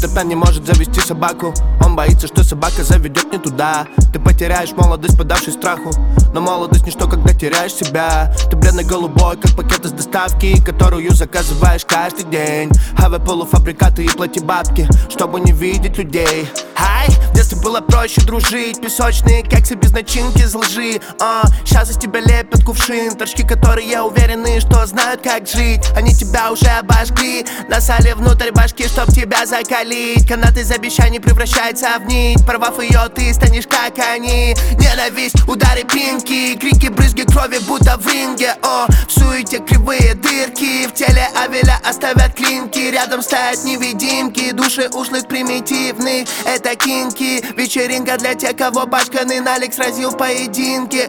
Питер Пен не может завести собаку. Он боится, что собака заведет не туда. Ты потеряешь молодость, подавшись страху. Но молодость ничто, когда теряешь себя. Ты бледно-голубой, как пакет из доставки, которую заказываешь каждый день. Хавай полуфабрикаты и плати бабки, чтобы не видеть людей. Хай, в детстве было проще дружить. Песочные кексы без начинки из лжи. Сейчас из тебя лепят кувшин. Торчки, которые уверены, что знают, как жить. Они тебя уже обожгли, насали внутрь башки, чтоб тебя закалить. Канат из обещаний превращается в нить. Порвав ее, ты станешь как они. Ненависть, удары пинки, крики, брызги крови, будто в ринге. В суете кривые дырки, в теле Авеля оставят клинки. Рядом стоят невидимки, души ушлых примитивных. Это кинки, вечеринка для тех, кого башканы налик сразил в поединке.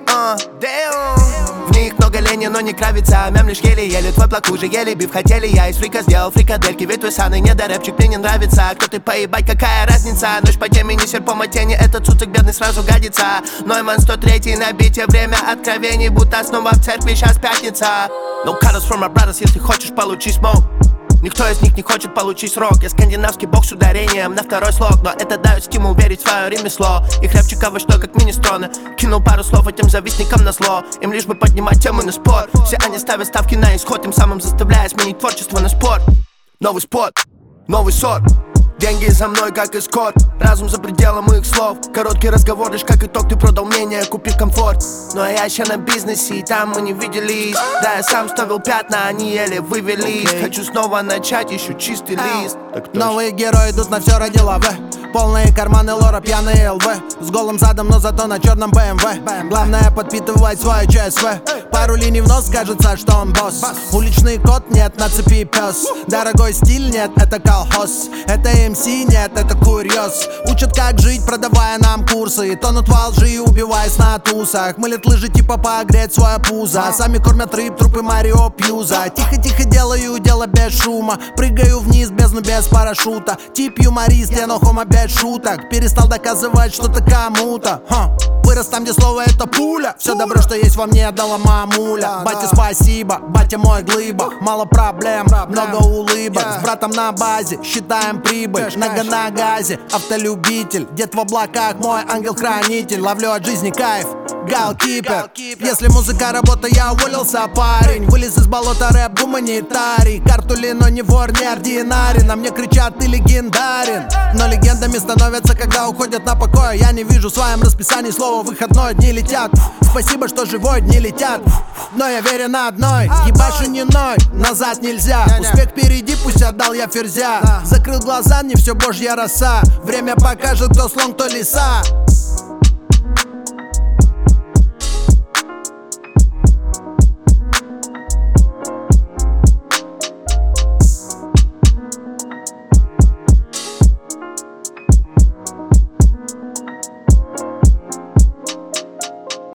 В них много лени, но не кравится. Мем лишь еле-еле, твой плак уже еле бив. Хотели я из фрика сделал фрикадельки. Ведь твой саный недорэпчик мне не нравится. Кто ты поебать, какая разница? Ночь по теме, не серпом от тени. Этот цуцик бедный сразу годится. Нойман 103 набитие, время откровений. Будто снова в церкви, сейчас пятница. No cutters from my brothers, если хочешь получить смог. Никто из них не хочет получить срок. Я скандинавский бог с ударением на второй слог. Но это дает стимул верить в свое ремесло. И хлебчика во что, как министроны. Кинул пару слов этим завистникам на зло. Им лишь бы поднимать темы на спор. Все они ставят ставки на исход, тем самым заставляя сменить творчество на спорт. Новый спот, новый сорт. Деньги за мной, как эскорт. Разум за пределом моих слов. Короткий разговор, лишь как итог, ты продал мнение, купив комфорт. Но я еще на бизнесе, и там мы не виделись. Да, я сам ставил пятна, они еле вывелись. Хочу снова начать, ищу чистый лист. Новые герои идут на все ради лавы. Полные карманы лора, пьяные ЛВ. С голым задом, но зато на черном БМВ. Главное подпитывать свое ЧСВ. Пару линий в нос, кажется, что он босс. Уличный кот, нет, на цепи пес. Дорогой стиль, нет, это колхоз. Это МС, нет, это курьез. Учат как жить, продавая нам курсы. Тонут во лжи и убиваясь на тусах. Мылят лыжи типа погреть свое пузо. Сами кормят рыб, трупы Марио Пьюза. Тихо-тихо делаю дело без шума. Прыгаю вниз, бездну без парашюта. Тип юморист, я но хомо без шуток. Перестал доказывать что-то кому-то. Вырос там, где слово это пуля. Все добро, что есть во мне, отдала мамуля. Батя, спасибо, батя мой глыба. Мало проблем, много улыбок. С братом на базе, считаем прибыль. Нога на газе, автолюбитель. Дед в облаках, мой ангел-хранитель. Ловлю от жизни кайф, галкипер. Если музыка работа, я уволился, парень. Вылез из болота, рэп, гуманитарий. Картули, но не вор, не ординарий. На мне кричат, ты легендарен. Но легендами становятся, когда уходят на покой. Я не вижу в своем расписании слова выходной. Дни летят, спасибо, что живой, дни летят. Но я верен одной, ебашу не ной. Назад нельзя, успех впереди, пусть отдал я ферзя. Закрыл глаза, не все божья роса. Время покажет, кто слон, кто лиса.